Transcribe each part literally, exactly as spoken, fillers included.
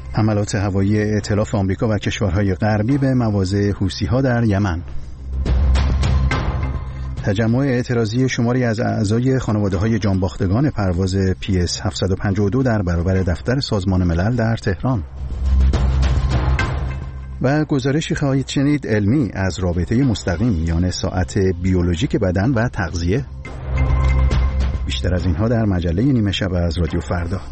حملات هوایی ائتلاف آمریکا و کشورهای غربی به مواضع حوثی‌ها در یمن. تجمع اعتراضی شماری از اعضای خانواده‌های جانباختگان پرواز پی اس هفتصد و پنجاه و دو در برابر دفتر سازمان ملل در تهران. و گزارشی خواهید شنید علمی از رابطه مستقیم میان ساعت بیولوژیک بدن و تغذیه. بیشتر از اینها در مجله نیمه شب از رادیو فردا.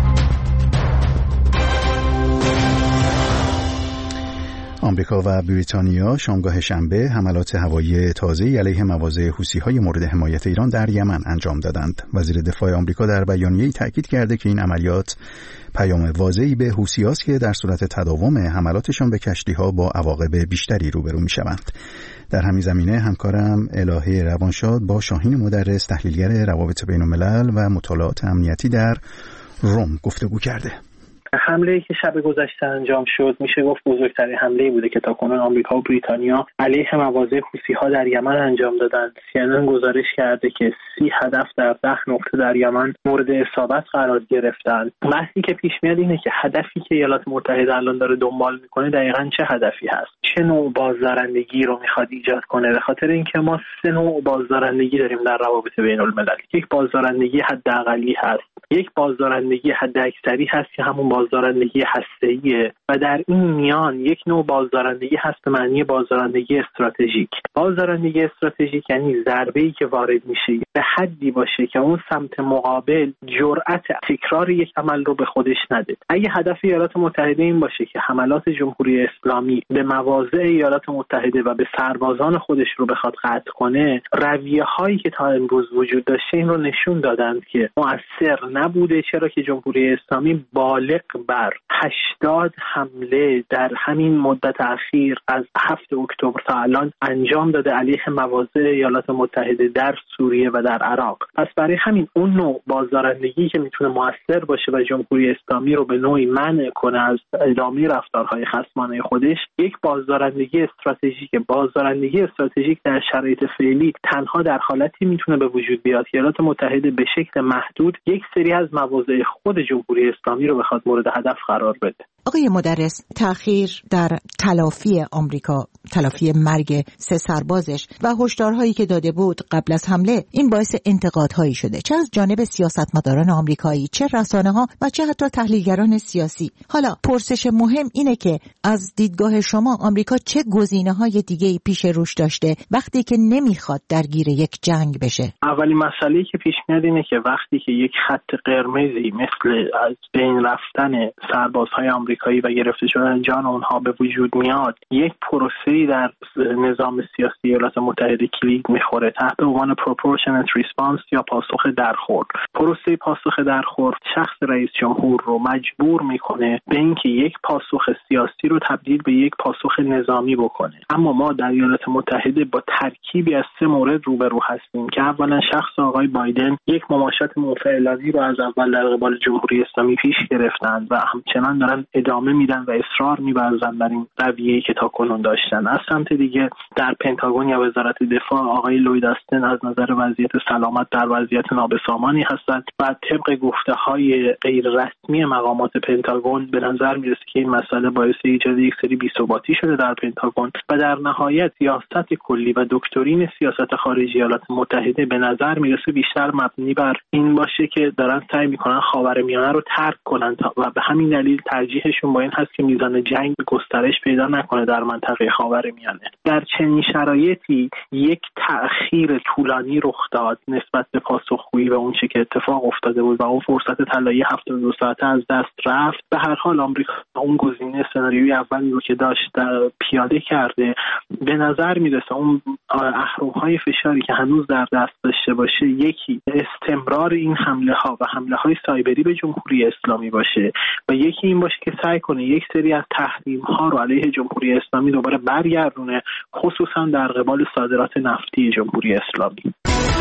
آمریکا و بریتانیا شامگاه شنبه حملات هوایی تازه‌ای علیه مواضع حوثی‌های مورد حمایت ایران در یمن انجام دادند. وزیر دفاع آمریکا در بیانیه‌ای تاکید کرده که این عملیات پیام واضحی به حوثی‌هاست که در صورت تداوم حملاتشان به کشتی‌ها با عواقب بیشتری روبرو می‌شوند. در همین زمینه همکارم الهه روانشاد با شاهین مدرس تحلیلگر روابط بین‌الملل و مطالعات امنیتی در روم گفتگو کرده. حمله‌ای که شب گذشته انجام شد میشه گفت بزرگترین حمله‌ای بوده که تاکنون آمریکا و بریتانیا علیه مواضع حوثی‌ها در یمن انجام دادند. سی ان ان گزارش کرده که سی هدف در ده نقطه در یمن مورد اصابت قرار گرفتند. بحثی که پیش میاد اینه که هدفی که ایالات متحده الان داره دنبال میکنه دقیقاً چه هدفی هست؟ چه نوع بازدارندگی رو میخواد ایجاد کنه؟ به خاطر اینکه ما سه نوع بازدارندگی داریم در روابط بین‌الملل. یک بازدارندگی حداقلی هست، یک بازدارندگی حداکثری هست که همون بازدارندگی هسته‌ایه و در این میان یک نوع بازدارندگی هست به معنی بازدارندگی استراتژیک. بازدارندگی استراتژیک یعنی ضربه‌ای که وارد میشه به حدی باشه که اون سمت مقابل جرأت تکرار یک عمل رو به خودش نده. اگه هدف ایالات متحده این باشه که حملات جمهوری اسلامی به مواضع ایالات متحده و به سربازان خودش رو بخواد قطع کنه، رویه‌هایی که تا امروز وجود داشته این رو نشون دادند که مؤثر نبوده، چرا که جمهوری اسلامی بالغ بر هشتاد حمله در همین مدت اخیر از هفتم اکتبر تا الان انجام داده علیه مواضع ایالات متحده در سوریه و در عراق. پس برای همین اون نوع بازدارندگی که میتونه مؤثر باشه و جمهوری اسلامی رو به نوعی منع کنه از ادامه رفتارهای خصمانه خودش، یک بازدارندگی استراتژیک بازدارندگی استراتژیک در شرایط فعلی تنها در حالتی میتونه به وجود بیاد که ایالات متحده به شکل محدود یک سری از مواضع خود جمهوری اسلامی رو بخواد مورد هدف قرار بده. آقای مدرس، تأخیر در تلافی آمریکا، تلافی مرگ سه سربازش و هشدارهایی که داده بود قبل از حمله، این باعث انتقادهایی شده، چه از جانب سیاستمداران آمریکایی، چه رسانه‌ها و چه حتی تحلیلگران سیاسی. حالا پرسش مهم اینه که از دیدگاه شما آمریکا چه گزینه‌های دیگه‌ای پیش روش داشته وقتی که نمیخواد درگیر یک جنگ بشه؟ اولین مسئله‌ای که پیش میاد اینه که وقتی که یک خط قرمزی مثل از بین رفتن سربازهای آمریکایی و گرفته شدن جان اونها به وجود میاد، یک پروسه‌ای در نظام سیاسی ایالات متحده کلید میخوره تحت عنوان proportionate response یا پاسخ درخورد. پروسه پاسخ درخورد شخص رئیس جمهور رو مجبور میکنه به اینکه یک پاسخ سیاسی رو تبدیل به یک پاسخ نظامی بکنه. اما ما در ایالات متحده با ترکیبی از سه مورد روبرو هستیم که اولا شخص آقای بایدن یک مماشات منفعلانه رو از اول در قبال جمهوری اسلامی پیش گرفتند و همچنان دارن ادامه میدن و اصرار می‌ورزن بر این رویه‌ای که تاکنون داشتن. از سمت دیگه در پنتاگون یا وزارت دفاع آقای لوید آستن از نظر وضعیت سلامت در وضعیت نابسامانی هستند و طبق گفته‌های غیر رسمی مقامات پنتاگون به نظر میرسه که این مسئله باعث ایجاد یک سری بی‌ثباتی شده در پنتاگون و در نهایت سیاست کلی و دکترین سیاست خارجی ایالات متحده به نظر میرسه بیشتر مبنی بر این باشه که دارن سعی میکنن خاورمیانه رو ترک کنن و به همین دلیل ترجیحشون با این هست که میزان جنگ گسترش پیدا نکنه در منطقه خاورمیانه. در چنین شرایطی یک تأخیر طولانی رخ داد نسبت به پاسخگویی و اون چه که اتفاق افتاده بود و اون فرصت طلایی هفتاد و دو ساعته از دست رفت. به هر حال آمریکا اون گزینه سناریوی اولی رو که داشت پیاده کرده. به نظر میرسه اون اهرم‌های فشاری که هنوز در دست داشته باشه، یکی استمرار این حمله ها و حمله های سایبری به جمهوری اسلامی باشه و یکی این باشه که سعی کنه یک سری از تحریم ها رو علیه جمهوری اسلامی دوباره برگردونه، خصوصا در قبال صادرات نفتی جمهوری اسلامی.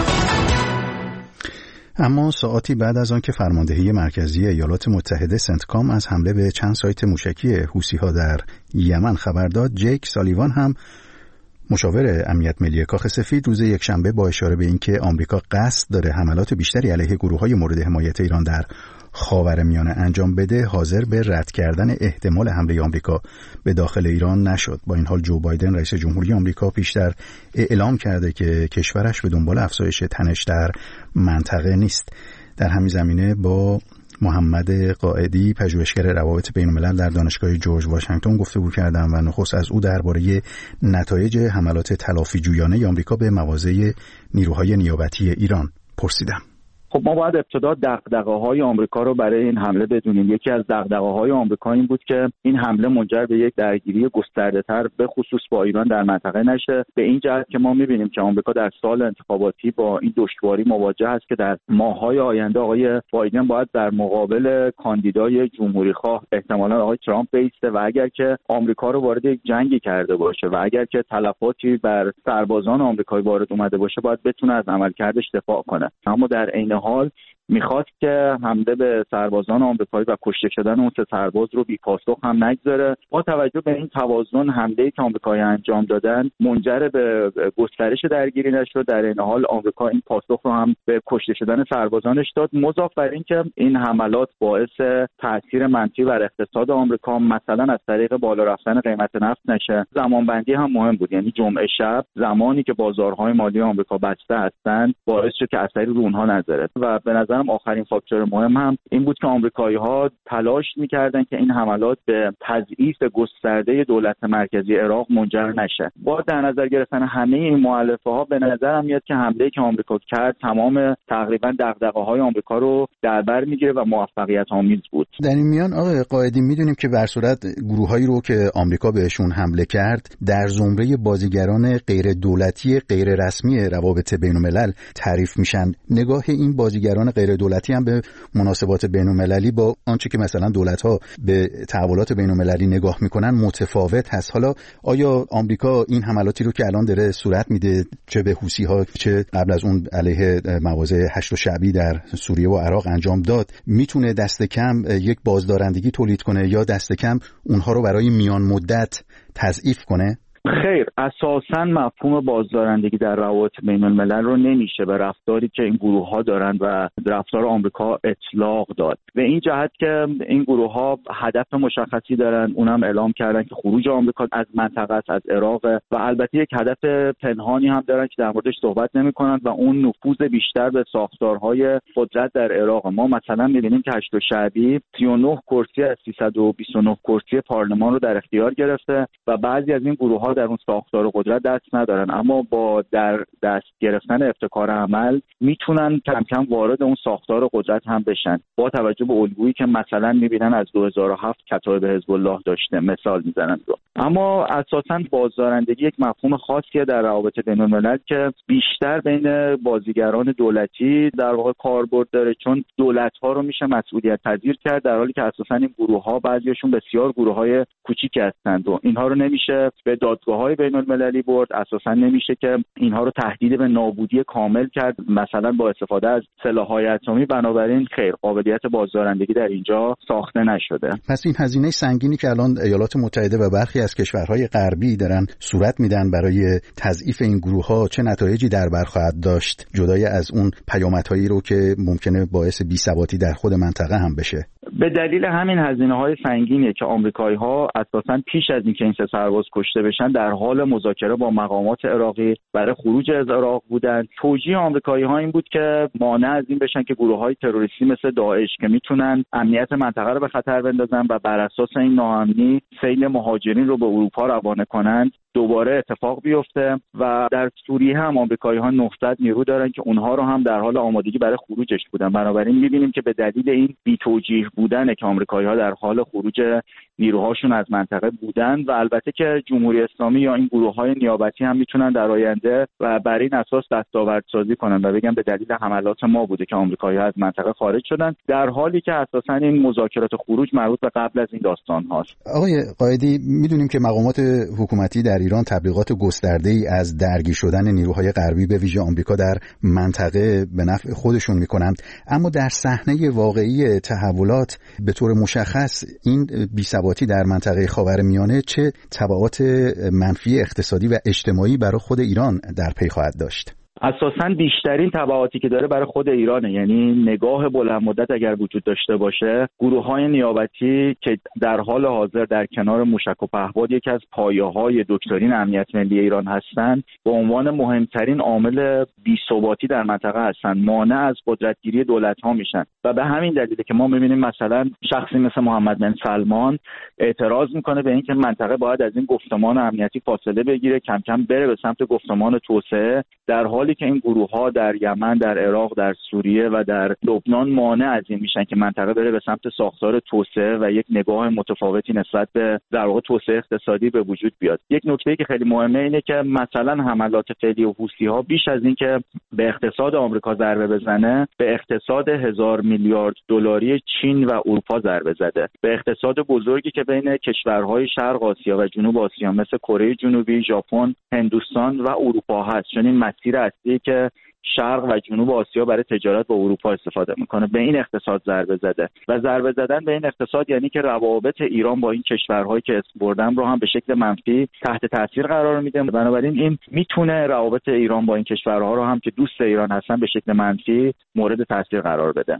اما ساعاتی بعد از آن که فرماندهی مرکزی ایالات متحده سنتکام از حمله به چند سایت موشکی حوثی‌ها در یمن خبر داد، جیک سالیوان هم مشاور امنیت ملی کاخ سفید روز یکشنبه با اشاره به اینکه آمریکا قصد داره حملات بیشتری علیه گروه‌های مورد حمایت ایران در خاورمیانه انجام بده، حاضر به رد کردن احتمال حمله آمریکا به داخل ایران نشد. با این حال جو بایدن رئیس جمهوری آمریکا پیشتر اعلام کرده که کشورش به دنبال افزایش تنش در منطقه نیست. در همین زمینه با محمد قائدی پژوهشگر روابط بین‌الملل در دانشگاه جورج واشنگتن گفتگو کردم و نخست از او درباره نتایج حملات تلافی‌جویانه آمریکا به مواضع نیروهای نیابتی ایران پرسیدم. خب ما باید ابتدا دغدغه‌های آمریکا رو برای این حمله بدونیم. یکی از دغدغه‌های آمریکا این بود که این حمله منجر به یک درگیری گسترده‌تر به خصوص با ایران در منطقه نشه، به این جهت که ما می‌بینیم که آمریکا در سال انتخاباتی با این دشواری مواجه است که در ماه‌های آینده آقای بایدن باید در مقابل کاندیدای جمهوری‌خواه احتمالاً آقای ترامپ بیسته و اگر که آمریکا رو وارد یک جنگی کرده باشه و اگر که تلفاتی بر سربازان آمریکایی وارد اومده باشه باید بتونه از عملکردش دفاع کنه. اما در عین حال میخواست که حمله به سربازان آمریکایی و کشته شدن اون سه سرباز رو بی پاسخ هم نگذاره. با توجه به این توازن حمله‌ای که آمریکایی انجام دادن منجر به گسترش درگیری نشد، در این حال آمریکا این پاسخ رو هم به کشته شدن سربازانش داد. مضاف بر این که این حملات باعث تاثیر منفی بر اقتصاد آمریکا مثلا از طریق بالا رفتن قیمت نفت نشه. زمانبندی هم مهم بود، یعنی جمعه شب زمانی که بازارهای مالی آمریکا بسته هستند باعث شد که اثری رو اونها نذاره و به نظر آخرین فاکتور مهم هم این بود که آمریکایی‌ها تلاش می‌کردند که این حملات به تضعیف گسترده دولت مرکزی عراق منجر نشه. با در نظر گرفتن همه این مؤلفه‌ها به نظرم میاد که حمله‌ای که آمریکا کرد تمام تقریبا دغدغه‌های آمریکا رو در بر می‌گیره و موفقیت آمیز بود. در این میان آقای قائدی می‌دونیم که بر صورت گروه‌هایی رو که آمریکا بهشون حمله کرد در زمره بازیگران غیر دولتی غیر رسمی روابط بین‌الملل تعریف میشن. نگاه این بازیگران غیر دولتی هم به مناسبات بین‌المللی با آنچه که مثلا دولت‌ها به تحولات بین‌المللی نگاه می‌کنن متفاوت هست. حالا آیا آمریکا این حملاتی رو که الان داره صورت میده، چه به حوثی‌ها چه قبل از اون علیه مواضع هشت شعبی در سوریه و عراق انجام داد، میتونه دست کم یک بازدارندگی تولید کنه یا دست کم اونها رو برای میان مدت تضعیف کنه؟ خیر، اساساً مفهوم بازدارندگی در روابط بین الملل رو نمیشه به رفتاری که این گروه ها دارن و رفتار آمریکا اطلاق داد. به این جهت که این گروه ها هدف مشخصی دارن، اونم اعلام کردن که خروج آمریکا از منطقه از عراق و البته یک هدف پنهانی هم دارن که در موردش صحبت نمی‌کنن و اون نفوذ بیشتر به ساختارهای قدرت در عراق. ما مثلا می‌بینیم که هشت شعبی سی و نه کرسی از سیصد و بیست و نه کرسی پارلمان رو در اختیار گرفته و بعضی از این گروه‌ها در اون ساختار قدرت دست ندارن، اما با در دست گرفتن ابتکار عمل میتونن کم کم وارد اون ساختار قدرت هم بشن. با توجه به الگویی که مثلا میبینن از دو هزار و هفت کتایب حزب الله داشته مثال میزنن رو. اما اساساً بازدارندگی یک مفهوم خاصیه در روابط بین‌الملل که بیشتر بین بازیگران دولتی در واقع کاربرد داره، چون دولت‌ها رو میشه مسئولیت پذیر کرد، در حالی که اساساً این گروه‌ها بعضیشون بسیار گروه‌های کوچیکی هستند و اینها رو نمیشه به دادگاه‌های بین‌المللی برد، اساساً نمیشه که اینها رو تهدید به نابودی کامل کرد مثلا با استفاده از سلاح‌های اتمی. بنابراین خیر، قابلیت بازدارندگی در اینجا ساخته نشده. پس این هزینه سنگینی که الان ایالات متحده و برخی از کشورهای غربی دارن صورت میدن برای تضعیف این گروه‌ها چه نتایجی در بر خواهد داشت، جدای از اون پیامدهایی رو که ممکنه باعث بی‌ثباتی در خود منطقه هم بشه؟ به دلیل همین هزینه‌های سنگینی که آمریکایی‌ها اساساً پیش از اینکه این سه سرباز کشته بشن در حال مذاکره با مقامات عراقی برای خروج از عراق بودند. توجیه آمریکایی‌ها این بود که مانع از این بشن که گروه‌های تروریستی مثل داعش که میتونن امنیت منطقه رو به خطر بندازن و بر اساس این ناامنی سیل مهاجرین رو به اروپا روانه کنند دوباره اتفاق بیفته. و در سوریه هم آمریکایی‌ها نهصد نیرو دارن که اونها رو هم در حال آمادگی برای خروجش بودن. بنابراین می‌بینیم که به دلیل این بی‌توجیه بودن که آمریکایی‌ها در حال خروج نیروهاشون از منطقه بودن و البته که جمهوری اسلامی یا این گروه‌های نیابتی هم میتونن در آینده و بر این اساس دستاوردسازی کنن و بگن به دلیل حملات ما بوده که آمریکایی‌ها از منطقه خارج شدن، در حالی که اساساً این مذاکرات خروج مربوط به قبل از این داستان هاست. آقای قائدی، میدونیم که مقامات حکومتی در ایران تبلیغات گسترده‌ای از درگیر شدن نیروهای غربی به ویژه آمریکا در منطقه به نفع خودشون میکنند، اما در صحنه واقعی تحولات ثبات. به طور مشخص این بی‌ثباتی در منطقه خاورمیانه چه تبعات منفی اقتصادی و اجتماعی برای خود ایران در پی خواهد داشت؟ اساساً بیشترین تبعاتی که داره برای خود ایرانه. یعنی نگاه بلند مدت اگر وجود داشته باشه، گروه‌های نیابتی که در حال حاضر در کنار موشک و پهپاد یکی از پایه‌های دکترین امنیت ملی ایران هستند، به عنوان مهمترین عامل بی‌ثباتی در منطقه هستند، مانع از قدرتگیری دولت‌ها میشن و به همین دلیله که ما می‌بینیم مثلا شخصی مثل محمد بن سلمان اعتراض میکنه به اینکه منطقه باید از این گفتمان امنیتی فاصله بگیره، کم کم بره به سمت گفتمان توسعه، در حالی که این گروه‌ها در یمن، در عراق، در سوریه و در لبنان مانع از این میشن که منطقه بره به سمت ساختار توسعه و یک نگاه متفاوتی نسبت به در واقع توسعه اقتصادی به وجود بیاد. یک نکته که خیلی مهمه اینه که مثلا حملات فعلی و حوثی‌ها بیش از این که به اقتصاد آمریکا ضربه بزنه، به اقتصاد هزار میلیارد دلاری چین و اروپا ضربه زده، به اقتصاد بزرگی که بین کشورهای شرق آسیا و جنوب آسیا مثل کره جنوبی، ژاپن، هندوستان و اروپا هست. چون این مسیر اصلی که شرق و جنوب آسیا برای تجارت با اروپا استفاده میکنه، به این اقتصاد ضربه زده و ضربه زدن به این اقتصاد یعنی که روابط ایران با این کشورهایی که اسم بردم رو هم به شکل منفی تحت تاثیر قرار میده. بنابراین این میتونه روابط ایران با این کشورها رو هم که دوست ایران هستن به شکل منفی مورد تاثیر قرار بده.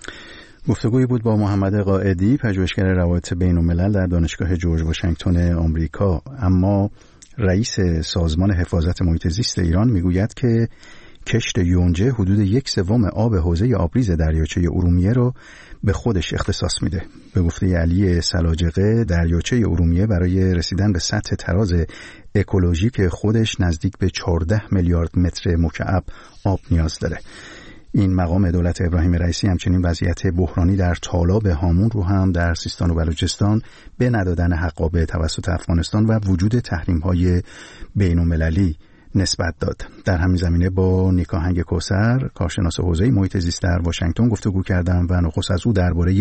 گفتگویی بود با محمد قائدی، پژوهشگر روابط بین‌الملل در دانشگاه جورج واشنگتن آمریکا. اما رئیس سازمان حفاظت محیط زیست ایران میگوید که کشت یونجه حدود یک سوم آب حوزه آبریز دریاچه ارومیه رو به خودش اختصاص میده. به گفته علی سلاجقه، دریاچه ارومیه برای رسیدن به سطح تراز اکولوژیک خودش نزدیک به چهارده میلیارد متر مکعب آب نیاز داره. این مقام دولت ابراهیم رئیسی همچنین وضعیت بحرانی در تالاب هامون رو هم در سیستان و بلوچستان به ندادن حقابه توسط افغانستان و وجود تحریم‌های بین‌المللی نسبت داد. در همین زمینه با نیکاهنگ کوثر، کارشناس حوزه محیط زیست در واشنگتن گفتگو کردم و نخست از او درباره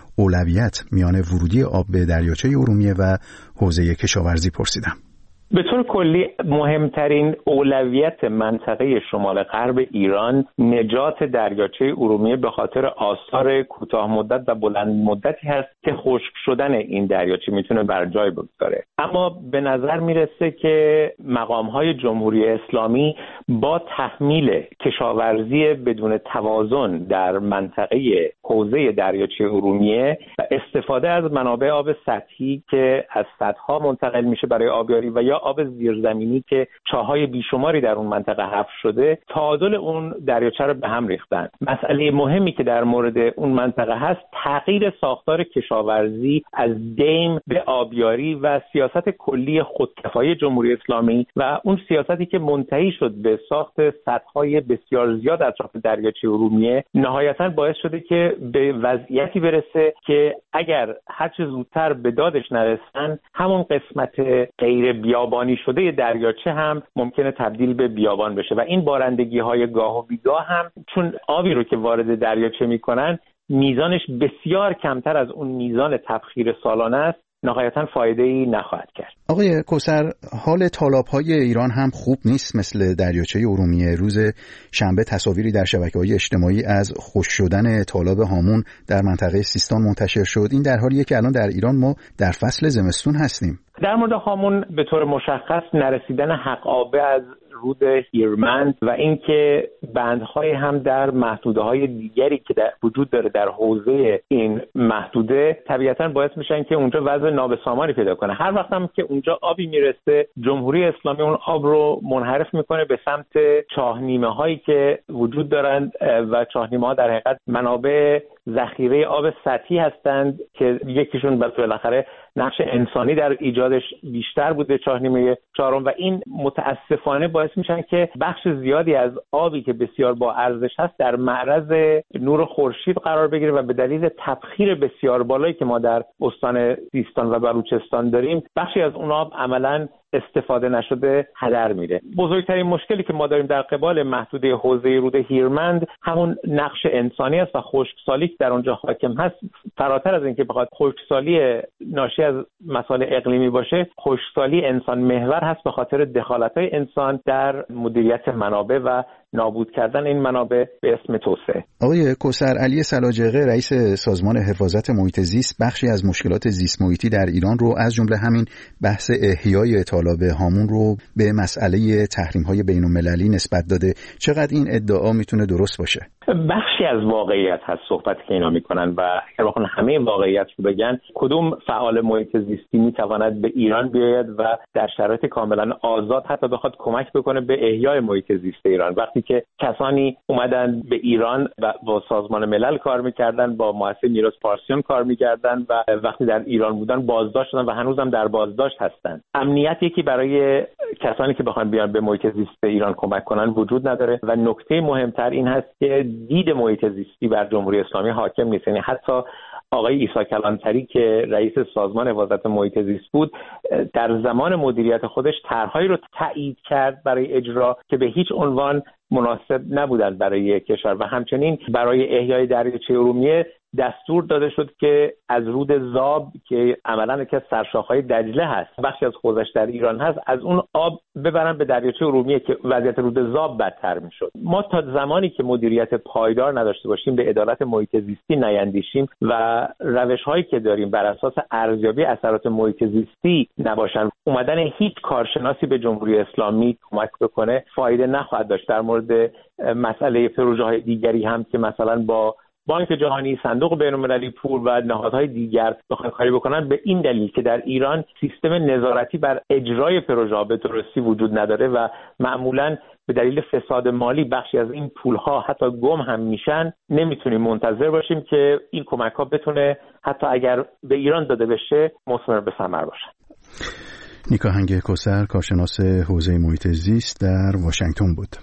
اولویت میان ورودی آب به دریاچه ارومیه و حوزه کشاورزی پرسیدم. به طور کلی مهمترین اولویت منطقه شمال غرب ایران نجات دریاچه ارومیه به خاطر آثار کوتاه مدت و بلند مدتی هست که خشک شدن این دریاچه میتونه بر جای بگذاره. اما به نظر میرسه که مقام‌های جمهوری اسلامی با تحمیل کشاورزی بدون توازن در منطقه حوزه دریاچه ارومیه و استفاده از منابع آب سطحی که از سدها منتقل میشه برای آبیاری و یا آب زیرزمینی که چاهای بیشماری در اون منطقه حفر شده، تعادل اون دریاچه رو به هم ریختن. مسئله مهمی که در مورد اون منطقه هست تغییر ساختار کشاورزی از دیم به آبیاری و سیاست کلی خودکفایی جمهوری اسلامی و اون سیاستی که منتهی شد به ساخت سدهای بسیار زیاد اطراف دریاچه ارومیه نهایتاً باعث شده که به وضعیتی برسه که اگر هر چه زودتر به دادش نرسن همون قسمت غیر بیابانی شده دریاچه هم ممکنه تبدیل به بیابان بشه و این بارندگی های گاه و بیگاه هم چون آبی رو که وارد دریاچه میکنن میزانش بسیار کمتر از اون میزان تبخیر سالانه است، نهایتاً فایده‌ای نخواهد کرد. آقای کوثر، حال تالاب‌های ایران هم خوب نیست مثل دریاچه ارومیه. روز شنبه تصاویری در شبکه‌های اجتماعی از خشک شدن تالاب هامون در منطقه سیستان منتشر شد. این در حالیه که الان در ایران ما در فصل زمستون هستیم. در مورد هامون به طور مشخص نرسیدن حقابه از رود هیرمند و اینکه بندهای هم در محدوده‌های دیگری که در وجود داره در حوزه این محدوده طبیعتاً باعث میشن که اونجا وضع نابسامانی پیدا کنه. هر وقت هم که اونجا آبی میرسه جمهوری اسلامی اون آب رو منحرف میکنه به سمت چاهنیمه هایی که وجود دارند و چاهنیمه ها در حقیقت منابع ذخیره آب سطحی هستند که یکیشون بالاخره نقش انسانی در ایجادش بیشتر بوده، چاهنیمه چهارم، و این متاسفانه باعث میشن که بخش زیادی از آبی که بسیار با ارزش هست در معرض نور خورشید قرار بگیره و به دلیل تبخیر بسیار بالایی که ما در استان سیستان و بلوچستان داریم بخشی از اون آب عملاً استفاده نشده هدر میره. بزرگترین مشکلی که ما داریم در قبال محدوده حوزه رود هیرمند همون نقش انسانی است و خشکسالی که در اونجا حاکم هست. فراتر از اینکه بخواد خشکسالی ناشی از مسائل اقلیمی باشه، خشکسالی انسان محور هست به خاطر دخالت‌های انسان در مدیریت منابع و نابود کردن این منابع به اسم توسعه. آقای کوثر علی سلاجقه رئیس سازمان حفاظت محیط زیست بخشی از مشکلات زیست محیطی در ایران رو از جمله همین بحث احیای تالاب هامون رو به مسئله تحریم‌های بین‌المللی نسبت داده. چقدر این ادعا میتونه درست باشه؟ بخشی از واقعیت هست صحبت که اینا میکنن و اگر بخوان همه واقعیت رو بگن، کدوم فعال محیط زیستی میتواند به ایران بیاید و در شرایط کاملا آزاد حتی بخواد کمک بکنه به احیای محیط زیست ایران، وقتی که کسانی اومدن به ایران و با سازمان ملل کار میکردن، با مؤسسه میراث پارسیون کار میکردن و وقتی در ایران بودن بازداشت شدن و هنوزم در بازداشت هستن. امنیت یکی برای کسانی که بخوان بیان به محیط زیست ایران کمک کنن وجود نداره و نکته مهمتر این هست که دید محیط زیستی بر جمهوری اسلامی حاکم نیست. یعنی حتی آقای عیسی کلانتری که رئیس سازمان حفاظت محیط زیست بود، در زمان مدیریت خودش طرحهایی رو تایید کرد برای اجرا که به هیچ عنوان مناسب نبودند برای کشور و همچنین برای احیای دریاچه ارومیه دستور داده شد که از رود زاب که عملاً یکی از سرشاخه‌های دجله هست، بخشی از حوزش در ایران هست، از اون آب ببرن به دریاچه ارومیه که وضعیت رود زاب بدتر میشد. ما تا زمانی که مدیریت پایدار نداشته باشیم، به عدالت محیط زیستی نیندیشیم و روش‌هایی که داریم بر اساس ارزیابی اثرات محیط زیستی نباشن، اومدن هیچ کارشناسی به جمهوری اسلامی کمک بکنه فایده نخواهد داشت. در مورد مسئله پروژه‌های دیگری هم که مثلا با بانک جهانی، صندوق بین‌المللی پول و نهادهای دیگر بخوان کاری بکنن، به این دلیل که در ایران سیستم نظارتی بر اجرای پروژه‌ها به درستی وجود نداره و معمولاً به دلیل فساد مالی بخشی از این پول‌ها حتی گم هم میشن، نمیتونیم منتظر باشیم که این کمک‌ها بتونه حتی اگر به ایران داده بشه مثمر به ثمر باشه. نیکاهنگ کوثر، کارشناس حوزه محیط زیست در واشنگتن بود.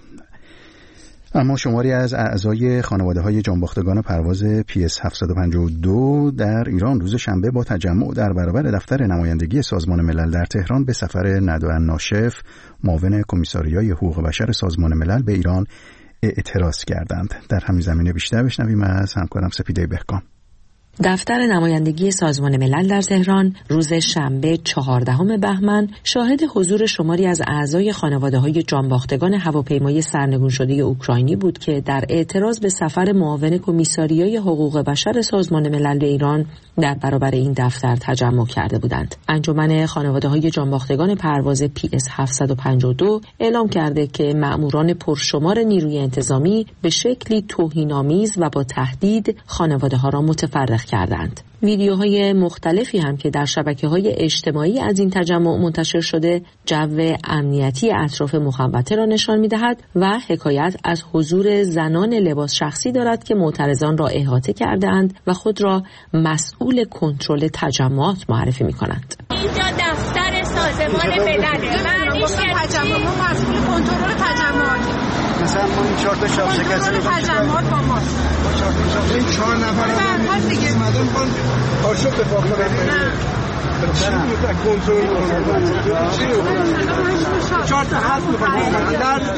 اما شماری از اعضای خانواده‌های جانباختگان پرواز پی اس هفتصد و پنجاه و دو در ایران روز شنبه با تجمع در برابر دفتر نمایندگی سازمان ملل در تهران به سفر ندوان ناشف، معاون کمیساریای حقوق بشر سازمان ملل به ایران اعتراض کردند. در همین زمینه بیشتر بشنویم از همکارم سپیده بهکام. دفتر نمایندگی سازمان ملل در تهران روز شنبه چهاردهم بهمن شاهد حضور شماری از اعضای خانواده‌های جانباختگان هواپیمای سرنگون شده اوکراینی بود که در اعتراض به سفر معاون کمیساریای حقوق بشر سازمان ملل به ایران در برابر این دفتر تجمع کرده بودند. انجمن خانواده‌های جانباختگان پرواز پی اس هفتصد و پنجاه و دو اعلام کرده که مأموران پرشمار نیروی انتظامی به شکلی توهین‌آمیز و با تهدید خانواده‌ها را متفرق کردند. ویدیوهای مختلفی هم که در شبکه‌های اجتماعی از این تجمع منتشر شده، جو امنیتی اطراف مخوطه را نشان می‌دهد و حکایت از حضور زنان لباس شخصی دارد که معترضان را احاطه کرده‌اند و خود را مسئول کنترل تجمعات معرفی می‌کنند. اینجا دفتر سازمان ملل، معنیش تجمع، ما مسئول کنترل تجمعات. مثلا ما این چهار تا شاپ شکست رو تجمعات با ما. این چهار نفر آدم دیگه اومدن می‌خوان آشوب به واقع بدن. چی بود کنترل کنن؟ چی بود؟ چهار تا حد می‌خوان. درد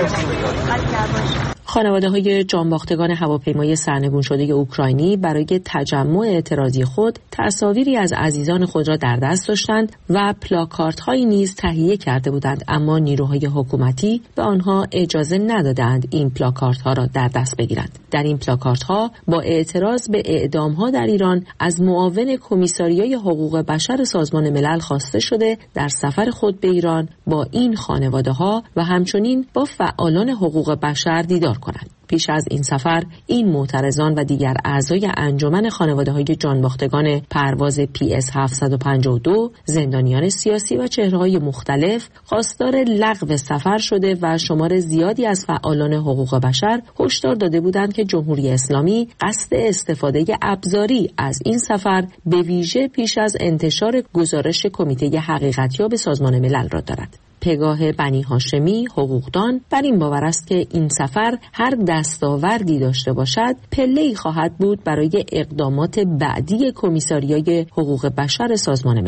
دلش خانواده‌های جانباختگان هواپیمای سرنگون شده اوکراینی برای تجمع اعتراضی خود تصاویری از عزیزان خود را در دست داشتند و پلاکاردهایی نیز تهیه کرده بودند، اما نیروهای حکومتی به آنها اجازه ندادند این پلاکاردها را در دست بگیرند. در این پلاکاردها با اعتراض به اعدام‌ها در ایران از معاون کمیساریای حقوق بشر سازمان ملل خواسته شده در سفر خود به ایران با این خانواده‌ها و همچنین با فعالان حقوق بشر دیدار کنند. پیش از این سفر این معترضان و دیگر اعضای انجمن خانواده‌های جانباختگان پرواز پی اس هفتصد و پنجاه و دو، زندانیان سیاسی و چهره‌های مختلف خواستار لغو سفر شده و شمار زیادی از فعالان حقوق بشر هشدار داده بودند که جمهوری اسلامی قصد استفاده ابزاری از این سفر به ویژه پیش از انتشار گزارش کمیته حقیقتیاب سازمان ملل را دارد. پگاه بنی هاشمی حقوقدان بر این باور است که این سفر هر دستاوردی داشته باشد پله‌ای خواهد بود برای اقدامات بعدی کمیساریای حقوق بشر سازمان ملل.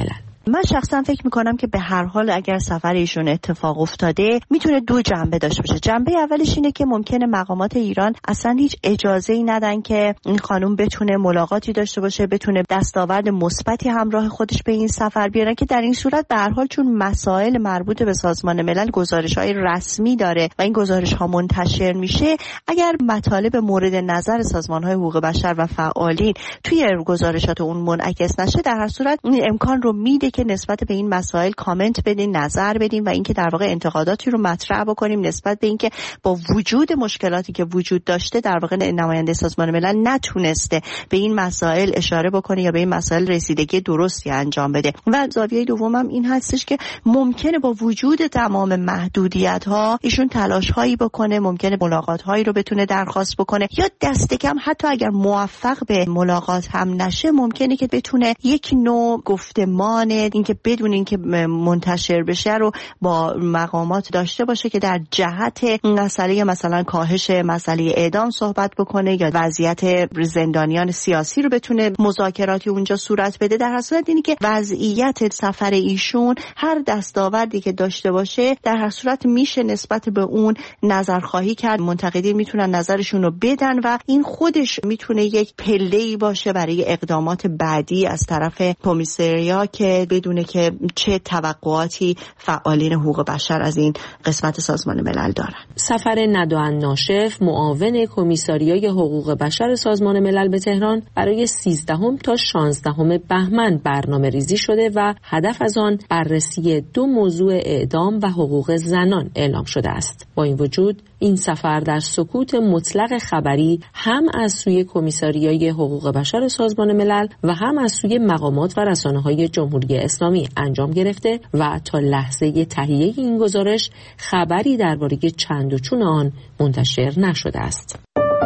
من شخصا فکر میکنم که به هر حال اگر سفر ایشون اتفاق افتاده میتونه دو جنبه داشته باشه. جنبه اولش اینه که ممکنه مقامات ایران اصلا هیچ اجازه‌ای ندن که این خانم بتونه ملاقاتی داشته باشه، بتونه دستاورد مثبتی همراه خودش به این سفر بیاره، که در این صورت به هر حال چون مسائل مربوط به سازمان ملل گزارش‌های رسمی داره و این گزارش‌ها منتشر میشه، اگر مطالب مورد نظر سازمان‌های حقوق بشر و فعالین توی گزارشات اون منعکس نشه، در هر صورت این امکان رو میده که نسبت به این مسائل کامنت بدین، نظر بدیم و اینکه در واقع انتقاداتی رو مطرح بکنیم نسبت به اینکه با وجود مشکلاتی که وجود داشته در واقع نماینده سازمان ملل نتونسته به این مسائل اشاره بکنه یا به این مسائل رسیدگی درستی انجام بده. و زاویه دومم این هستش که ممکنه با وجود تمام محدودیت‌ها ایشون تلاش‌هایی بکنه، ممکنه ملاقات‌هایی رو بتونه درخواست بکنه، یا دست کم حتی اگر موفق به ملاقات هم نشه ممکنه که بتونه یک نوع گفتمان اینکه بدون اینکه منتشر بشه رو با مقامات داشته باشه که در جهت مسئله مثلا کاهش مسئله اعدام صحبت بکنه یا وضعیت زندانیان سیاسی رو بتونه مذاکراتی اونجا صورت بده. در صورت اینی که وضعیت سفر ایشون هر دستاوردی که داشته باشه در هر صورت میشه نسبت به اون نظرخواهی کرد، منتقدین میتونن نظرشون رو بدن و این خودش میتونه یک پله‌ای باشه برای اقدامات بعدی از طرف کمیسریا که بدونه که چه توقعاتی فعالین حقوق بشر از این قسمت سازمان ملل دارن. سفر ندوان ناشف معاون کمیساریای حقوق بشر سازمان ملل به تهران برای سیزدهم تا شانزدهم بهمن برنامه ریزی شده و هدف از آن بررسی دو موضوع اعدام و حقوق زنان اعلام شده است. با این وجود این سفر در سکوت مطلق خبری هم از سوی کمیساریای حقوق بشر سازمان ملل و هم از سوی مقامات و رسانه‌های جمهوری اسلامی انجام گرفته و تا لحظه تهیه این گزارش خبری درباره چند و چون آن منتشر نشده است.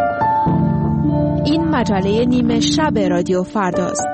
این مجله نیمه شب رادیو فرداست.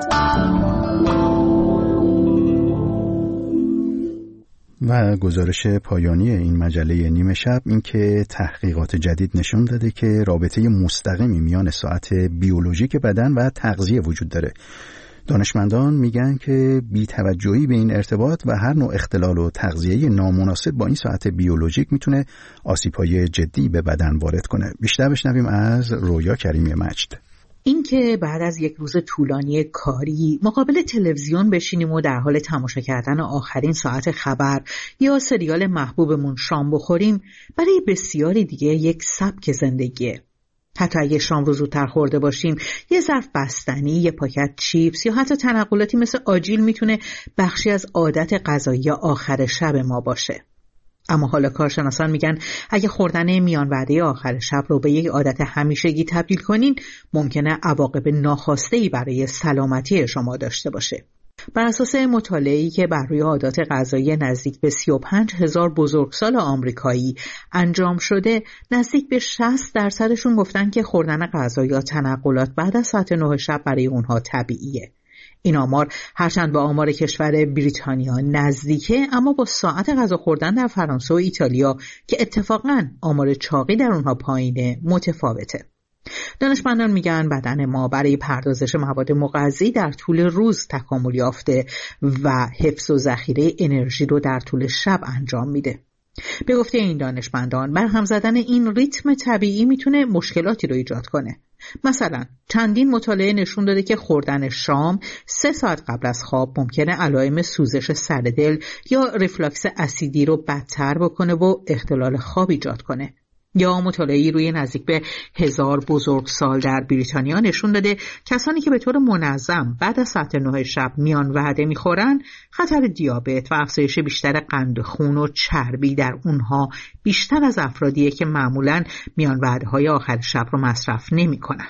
و گزارش پایانی این مجله نیمه شب این که تحقیقات جدید نشون داده که رابطه مستقیمی میان ساعت بیولوژیک بدن و تغذیه وجود داره. دانشمندان میگن که بی‌توجهی به این ارتباط و هر نوع اختلال و تغذیه نامناسب با این ساعت بیولوژیک میتونه آسیب‌های جدی به بدن وارد کنه. بیشتر بشنویم از رویا کریمی مجد. این که بعد از یک روز طولانی کاری مقابل تلویزیون بشینیم و در حال تماشا کردن آخرین ساعت خبر یا سریال محبوبمون شام بخوریم برای بسیاری دیگه یک سبک زندگیه. حتی اگه شام رو زودتر خورده باشیم، یه ظرف بستنی، یه پاکت چیپس یا حتی تنقلاتی مثل آجیل میتونه بخشی از عادت غذایی آخر شب ما باشه. اما حالا کارشناسان میگن اگه خوردن میان وعده آخر شب رو به یک عادت همیشگی تبدیل کنین، ممکنه عواقب ناخواسته برای سلامتی شما داشته باشه. بر اساس مطالعه‌ای که بر روی عادات غذایی نزدیک به سی و پنج هزار بزرگسال آمریکایی انجام شده، نزدیک به شصت درصدشون گفتن که خوردن غذا یا تنقلات بعد از ساعت نه شب برای اونها طبیعیه. این آمار هرچند با آمار کشور بریتانیا نزدیکه، اما با ساعت غذا خوردن در فرانسه و ایتالیا که اتفاقاً آمار چاقی در اونها پایینه متفاوته. دانشمندان میگن بدن ما برای پردازش مواد مغذی در طول روز تکامل یافته و حفظ و ذخیره انرژی رو در طول شب انجام میده. به گفته این دانشمندان برهم زدن این ریتم طبیعی میتونه مشکلاتی رو ایجاد کنه. مثلا چندین مطالعه نشون داده که خوردن شام سه ساعت قبل از خواب ممکنه علائم سوزش سر دل یا ریفلاکس اسیدی رو بدتر بکنه و اختلال خواب ایجاد کنه. یا مطالعه‌ای روی نزدیک به هزار بزرگسال در بریتانیا نشون داده کسانی که به طور منظم بعد از ساعت نه شب میان وعده میخورن، خطر دیابت و افزایش بیشتر قند خون و چربی در اونها بیشتر از افرادیه که معمولاً میان وعده‌های آخر شب رو مصرف نمی‌کنن.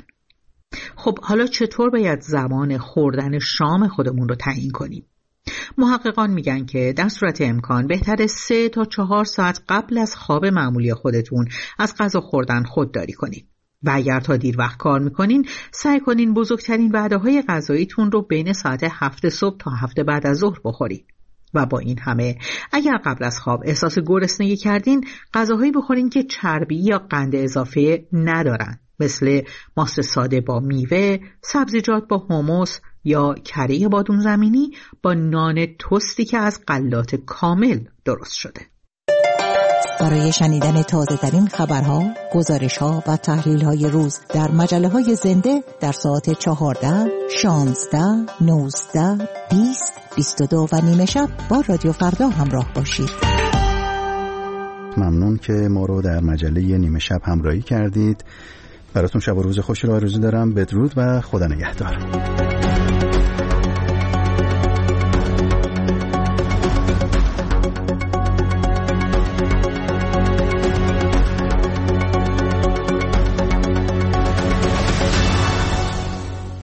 خب حالا چطور باید زمان خوردن شام خودمون رو تعیین کنیم؟ محققان میگن که در صورت امکان بهتره سه تا چهار ساعت قبل از خواب معمولی خودتون از غذا خوردن خودداری کنین. و اگر تا دیر وقت کار میکنین، سعی کنین بزرگترین وعده‌های غذاییتون رو بین ساعت هفت صبح تا هفت بعد از ظهر بخورین. و با این همه اگر قبل از خواب احساس گرسنگی کردین، غذاهایی بخورین که چربی یا قند اضافه ندارن. مثل ماست ساده با میوه، سبزیجات با حمص یا کره بادوم زمینی با نان تستی که از غلات کامل درست شده. برای شنیدن تازه ترین خبرها، گزارش ها و تحلیل های روز در مجله های زنده در ساعت چهارده، شانزده، نوزده، بیست، بیست و دو و نیمه شب با رادیو فردا همراه باشید. ممنون که ما رو در مجله نیمه شب همراهی کردید. براتون شب و روز خوشی رو آرزو دارم. بدرود و خدا نگهدار.